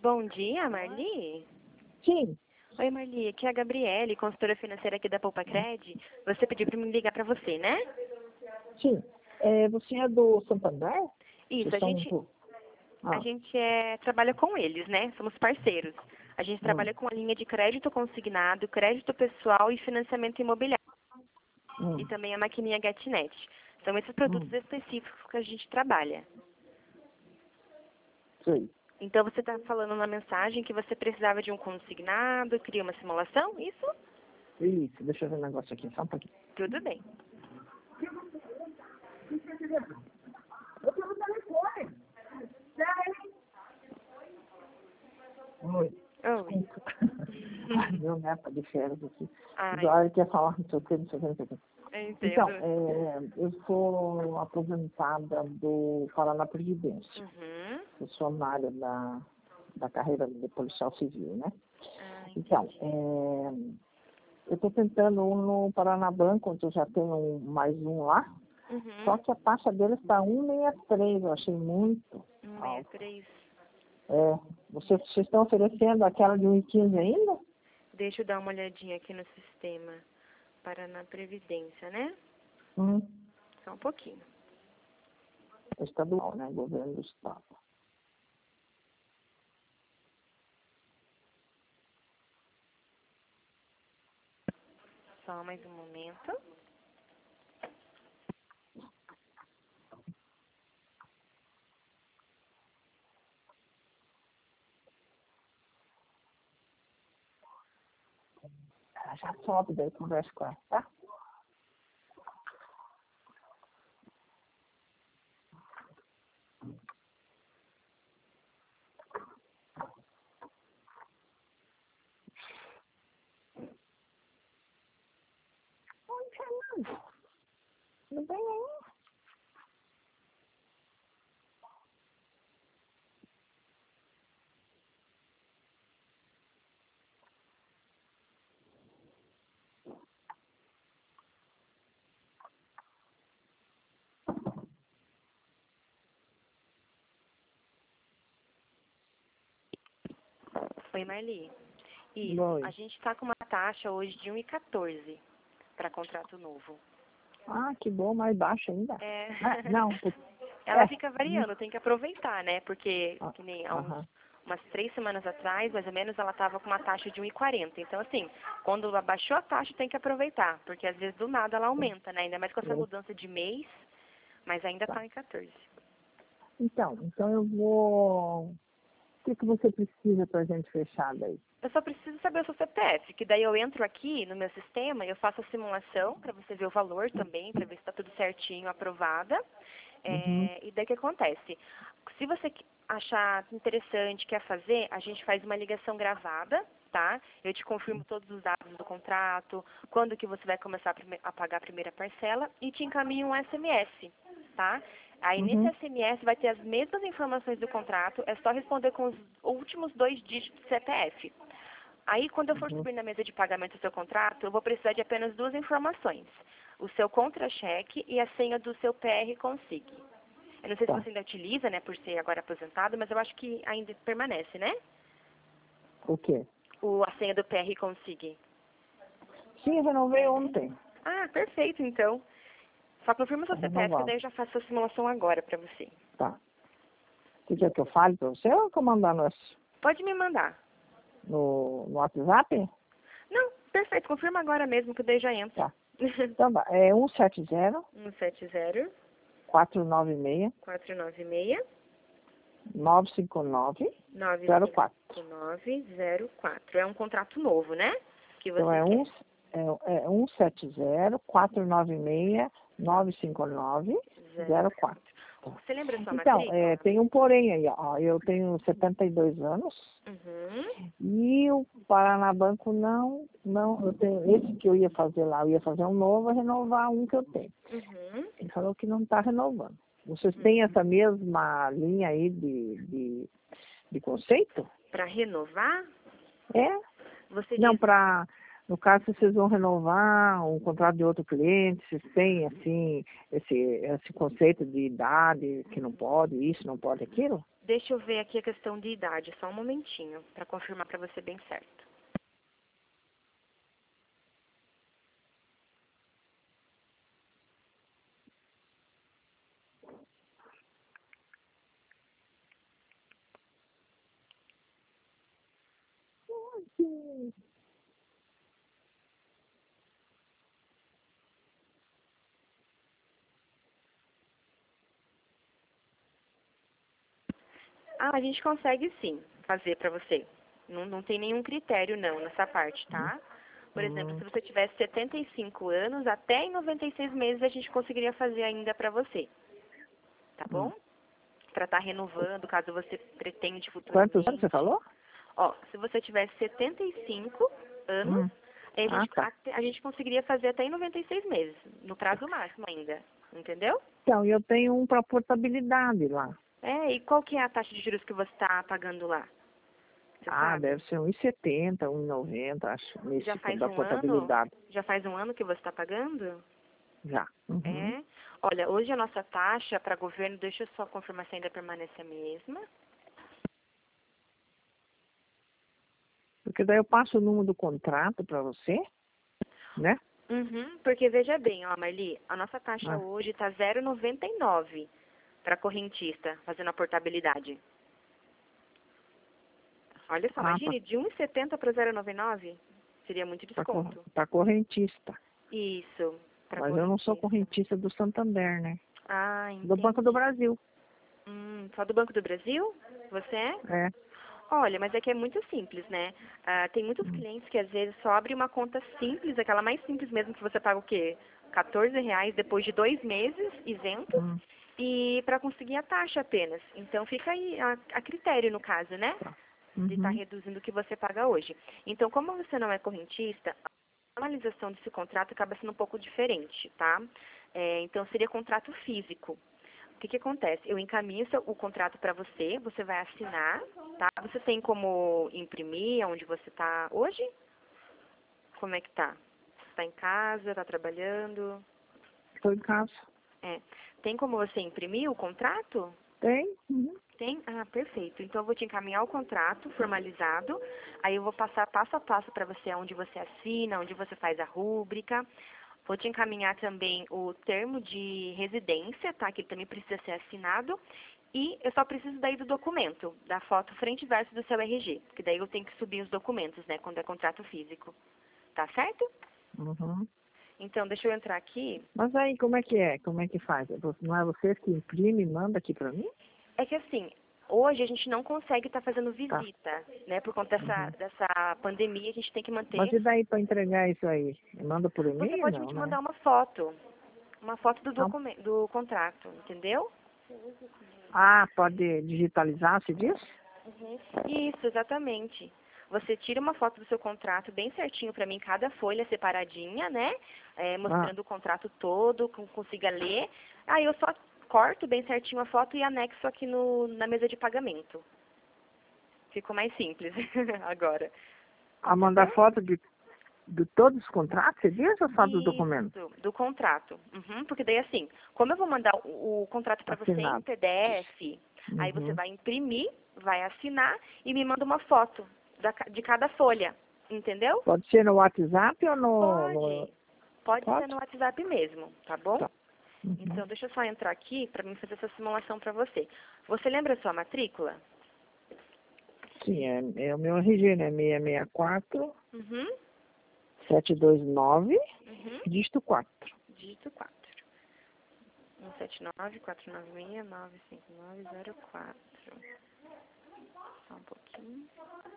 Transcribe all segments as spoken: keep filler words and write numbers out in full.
Bom dia, Marli. Sim. Oi, Marli. Aqui é a Gabriele, consultora financeira aqui da Poupa-Cred. Você pediu para me ligar para você, né? Sim. É, você é do Santander? Isso, Vocês a são gente, do- a Ah, gente é, trabalha com eles, né? Somos parceiros. A gente hum, trabalha com a linha de crédito consignado, crédito pessoal e financiamento imobiliário. hum, E também a maquininha GetNet. São esses produtos hum, específicos que a gente trabalha. sei. Então, você está falando na mensagem que você precisava de um consignado, queria uma simulação? Isso? Isso, deixa eu ver um negócio aqui, só um pouquinho. Tudo bem. Oi. Oi. Desculpa. Ai, meu neto de férias aqui. Ai, Olha, quer falar, não sei o que, não sei o que, não sei o que. eu Então, entendo. é, eu sou aposentada do Paraná Previdência. Uhum. Funcionária da, da carreira de policial civil, né? Ah, Então, entendi. é, eu estou tentando um no Paraná Banco, onde eu já tenho um- mais um lá, só Uhum. que a taxa dele está um vírgula sessenta e três, eu achei muito alta. um sessenta e três. É, vocês, vocês estão oferecendo aquela de um vírgula quinze ainda? Deixa eu dar uma olhadinha aqui no sistema. Paraná Previdência, né? Hum, Só um pouquinho. estadual, né? Governo do estado. Só mais um momento. Ela já sobe, daí conversa com ela, tá? Oi, Fernando. Tudo bem aí? Oi, Marli. Isso. A Oi. gente está com uma taxa hoje de um vírgula quatorze para contrato novo. Ah, que bom, mais baixo ainda. É. Ah, não, por- Ela é. fica Hum, variando, tem que aproveitar, né? Porque, ah, que nem há uns, aham. umas três semanas atrás, mais ou menos, ela estava com uma taxa de um vírgula quarenta. Então, assim, quando abaixou a taxa, tem que aproveitar. Porque, às vezes, do nada, ela aumenta, né? Ainda mais com essa É, mudança de mês, mas ainda tá. está em quatorze. Então, então eu vou. O que, que você precisa para a gente fechar daí? Eu só preciso saber o seu C P F, que daí eu entro aqui no meu sistema e eu faço a simulação para você ver o valor também, para ver se está tudo certinho, aprovada. Uhum, É, e daí o que acontece? Se você que- achar interessante, quer fazer, a gente faz uma ligação gravada, tá? Eu te confirmo todos os dados do contrato, quando que você vai começar a, prime- a pagar a primeira parcela e te encaminho um S M S, tá? Aí nesse uhum, S M S vai ter as mesmas informações do contrato, é só responder com os últimos dois dígitos do C P F. Aí, quando eu for uhum. subir na mesa de pagamento do seu contrato, eu vou precisar de apenas duas informações. O seu contra-cheque e a senha do seu P R Consig. Eu não sei se Tá. você ainda utiliza, né, por ser agora aposentado, mas eu acho que ainda permanece, né? O quê? O, a senha do P R Consig. Sim, eu renovei É, né? ontem. Ah, perfeito, então. Só confirma o Tá seu C P F, que renovado. daí eu já faço a simulação agora pra você. Tá. Você quer que eu fale para você ou que eu mandar no, Pode me mandar. no, no WhatsApp? Não, perfeito, confirma agora mesmo, que daí já entra. Tá. Então, tá. É um sete zero, um sete zero, quatro nove seis, quatro nove seis, nove cinco nove, nove zero cinco quatro. nove zero quatro. É um contrato novo, né? Que Então, você é, um, quer. é, é um sete zero, quatro nove seis, nove cinco nove, Zero zero quatro. quatro. Você lembra a sua Então, é, matrícula? tem um porém aí, ó. Eu tenho setenta e dois anos Uhum. e o Paraná Banco não, não, eu tenho esse que eu ia fazer lá, eu ia fazer um novo, renovar um que eu tenho. Uhum. Ele falou que não está renovando. Vocês têm Uhum. essa mesma linha aí de, de, de conceito? Para renovar, É? você Não, diz. para, no caso, se vocês vão renovar um contrato de outro cliente, vocês têm, assim, esse, esse conceito de idade, que não pode, isso, não pode, aquilo? Deixa eu ver aqui a questão de idade, só um momentinho, para confirmar para você bem certo. Ah, a gente consegue sim fazer para você. Não, não tem nenhum critério não nessa parte, tá? Por exemplo, Hum, se você tivesse setenta e cinco anos, até em noventa e seis meses a gente conseguiria fazer ainda para você, tá hum. bom? Para estar renovando, caso você pretende Quantos anos você futuramente. falou? Ó, se você tivesse setenta e cinco anos, Hum. aí a Ah, gente, tá. a, a gente conseguiria fazer até em noventa e seis meses, no prazo máximo ainda, entendeu? Então, eu tenho um para portabilidade lá. É, e qual que é a taxa de juros que você está pagando lá? Você Ah, sabe? deve ser um e setenta, um e noventa, acho, Já nesse faz da um ano? portabilidade. Já faz um ano que você está pagando? Já. Uhum. É. Olha, hoje a nossa taxa para governo, deixa eu só confirmar se ainda permanece a mesma. Porque daí eu passo o número do contrato para você, né? Uhum, porque veja bem, ó, Marli, a nossa taxa Ah, hoje está zero vírgula noventa e nove para correntista, fazendo a portabilidade. Olha só, ah imagine, de um e setenta para zero vírgula noventa e nove, seria muito desconto. para correntista. Isso, para Mas eu não sou correntista. correntista do Santander, né? Ah, Do Banco do entendi. Brasil. Hum, só do Banco do Brasil? Você é? É. Olha, mas é que é muito simples, né? Ah, tem muitos Hum. clientes que às vezes só abrem uma conta simples, aquela mais simples mesmo, que você paga o quê? quatorze reais depois de dois meses isentos Hum. e para conseguir a taxa apenas. Então fica aí a, a critério no caso, né? Tá. De estar Uhum. reduzindo o que você paga hoje. Então, como você não é correntista, a analisação desse contrato acaba sendo um pouco diferente, tá? É, então seria contrato físico. O que, que acontece? Eu encaminho seu- o contrato para você, você vai assinar, tá? Você tem como imprimir onde você está hoje? Como é que tá? Você está em casa, está trabalhando? Estou em casa. É. Tem como você imprimir o contrato? Tem? Uhum. Tem? Ah, perfeito. Então eu vou te encaminhar o contrato formalizado, aí eu vou passar passo a passo para você onde você assina, onde você faz a rúbrica. Vou te encaminhar também o termo de residência, tá? Que ele também precisa ser assinado. E eu só preciso daí do documento, da foto frente e verso do seu R G, porque daí eu tenho que subir os documentos, né, quando é contrato físico. Tá certo? Uhum. Então, deixa eu entrar aqui. Mas aí, como é que é? Como é que faz? Não é vocês que imprime e manda aqui para mim? É que assim, hoje a gente não consegue estar fazendo Tá. visita, né, por conta dessa, Uhum. dessa pandemia, a gente tem que Mas manter. e daí para entregar isso aí? Manda por Você e-mail? pode me Não, né? mandar uma foto, uma foto do Não. documento, do contrato, entendeu? Ah, pode digitalizar, se diz? Uhum. Isso, exatamente. Você tira uma foto do seu contrato bem certinho para mim, cada folha separadinha, né? É, Ah, mostrando o contrato todo, que eu consiga ler. Aí eu só corto bem certinho a foto e anexo aqui no, na mesa de pagamento. Ficou mais simples agora. a mandar Entendeu? foto de, de todos os contratos, você diz, ou só dos documentos? Isso, do contrato. Uhum, porque daí assim, como eu vou mandar o, o contrato para você em Assinado. P D F, aí você Uhum. vai imprimir, vai assinar e me manda uma foto da ca- de cada folha, entendeu? Pode ser no WhatsApp ou no... no... Pode. Pode ser Pode? no WhatsApp mesmo, tá bom? Tá. Uhum. Então, deixa eu só entrar aqui para mim fazer essa simulação para você. Você lembra a sua matrícula? Sim, é, é o meu R G, né? seis seis quatro, Uhum, sete dois nove, uhum. dígito quatro. Dígito quatro. um sete nove, quatro nove seis, nove cinco nove zero quatro. Só um pouquinho.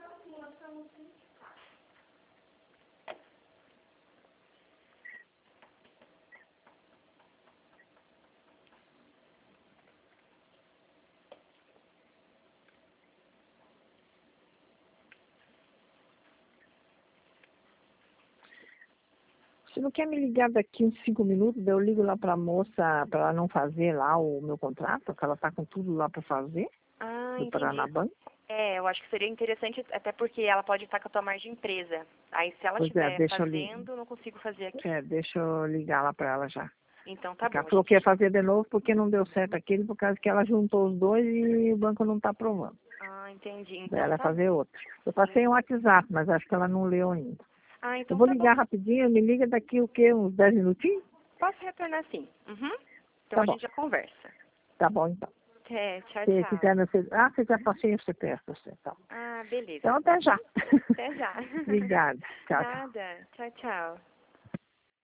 Você não quer me ligar daqui uns cinco minutos, daí eu ligo lá pra moça para ela não fazer lá o meu contrato, que ela tá com tudo lá para fazer, Ah, do entendi. Paranabanco. É, eu acho que seria interessante, até porque ela pode estar com a tua margem empresa. Aí, se ela Pois é, estiver deixa eu, li... fazendo, eu não consigo fazer aqui. é, deixa eu ligar lá para ela já. Então tá Ela bom. falou gente. que ia fazer de novo porque não deu certo aquele, por causa que ela juntou os dois e o banco não está aprovando. Ah, entendi. Então Daí ela vai tá fazer bom. outro. Eu passei um WhatsApp, mas acho que ela não leu ainda. Ah, Eu então vou tá bom. ligar rapidinho, me liga daqui o quê? Uns dez minutinhos? Posso retornar sim. Uhum. Então Tá a bom. gente já conversa. Tá bom, então. É, tchau, Se tchau. quiser, você... Ah, você já passei o C P F pra você, então. Ah, beleza. Então, até já. Até já. Obrigada. Tchau, tchau. Nada. Tchau, tchau.